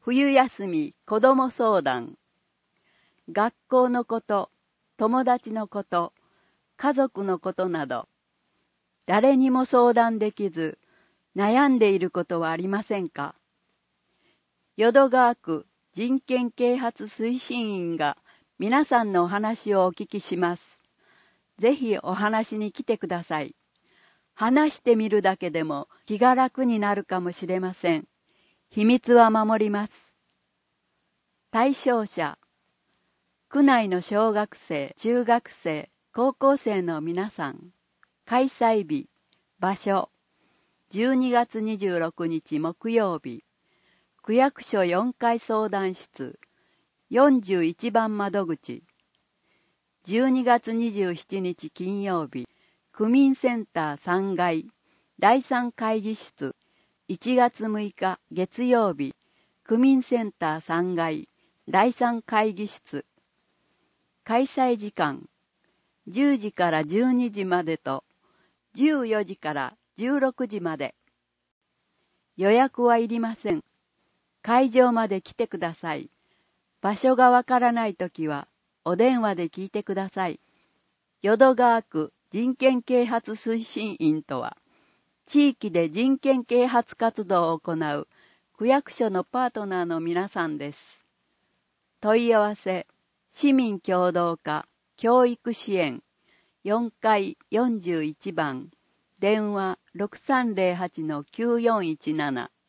冬休み子ども相談。学校のこと、友達のこと、家族のことなど、誰にも相談できず、悩んでいることはありませんか？淀川区人権啓発推進員が皆さんのお話をお聞きします。ぜひお話に来てください。話してみるだけでも気が楽になるかもしれません。秘密は守ります。対象者、区内の小学生、中学生、高校生の皆さん。開催日、場所、12月26日木曜日、区役所4階相談室、41番窓口。12月27日金曜日、区民センター3階、第3会議室。1月6日月曜日、区民センター3階、第3会議室。開催時間、10時から12時までと、14時から16時まで。予約はいりません。会場まで来てください。場所がわからないときは、お電話で聞いてください。淀川区人権啓発推進員とは、地域で人権啓発活動を行う区役所のパートナーの皆さんです。問い合わせ、市民協働課教育支援4階41番、電話 6308-9417